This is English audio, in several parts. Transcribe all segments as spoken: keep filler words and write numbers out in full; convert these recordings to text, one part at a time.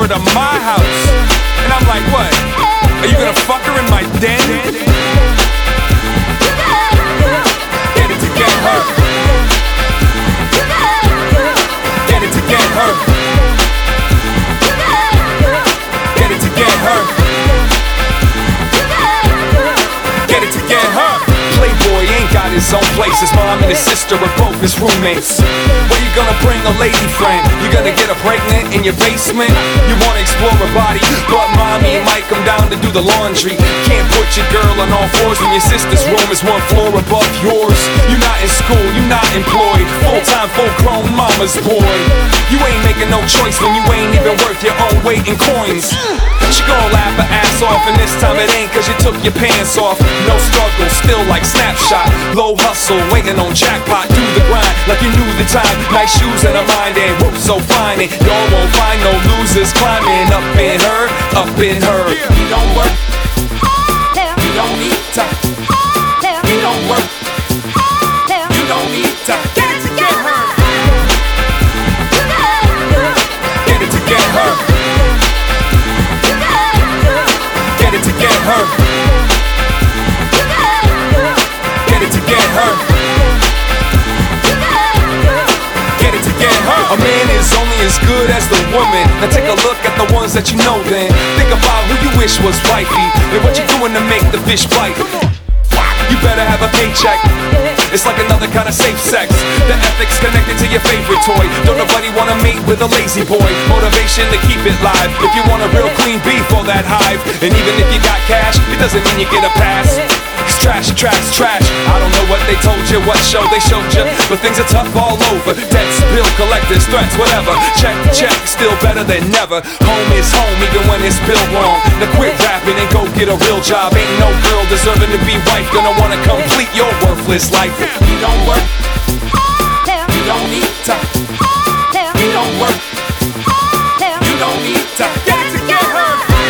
over to my house. And I'm like, what? Are you gonna fuck her in my den? Get it to get her. Get it to get her. Get it to get her. Get it to get her. Playboy ain't got his own place. His mom and his sister are both his roommates. Where you gonna bring a lady friend? You gonna get her pregnant in your basement? You wanna explore her body, but mommy might come down to do the laundry. Can't put your girl on all fours when your sister's room is one floor above yours. You not in school, you not employed, full-time, full-grown mama's boy. You ain't making no choice when you ain't even worth your own weight in coins. She gon' laugh her ass off, and this time it ain't cause you took your pants off. No struggle, still like Snapshot. Low hustle, waiting on jackpot. Do the grind like you knew the time. Nice shoes and a mind, and whoop, so fine. And y'all won't find no losers climbing up in her, up in her. You don't work, you don't need to. You don't work, you don't need to. Get it to get her. Get it to get her. Get it to get her. Get it to get her. Get it to get her. A man is only as good as the woman. Now take a look at the ones that you know then. Think about who you wish was wifey and what you doing to make the fish bite. You better have a paycheck. It's like another kind of safe sex. The ethics connected to your favorite toy. Don't nobody wanna mate with a lazy boy. Motivation to keep it live. If you want a real clean beef or that hive, and even if you got cash, it doesn't mean you get a pass. It's trash, trash, trash. I don't know what they told you, what show they showed you, but things are tough all over. Debts, bill collectors, threats, whatever. Check, check, still better than never. Home is home even when it's built wrong. Now quit rapping and go get a real job. Ain't no girl deserving to be wife gonna wanna complete your worthless life. You don't work, you don't need to. You don't work, you don't need to. Get it to get her.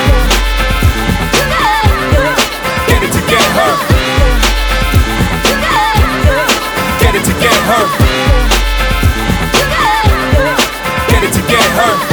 Get it to get her. Get it to get her. Get it to get her.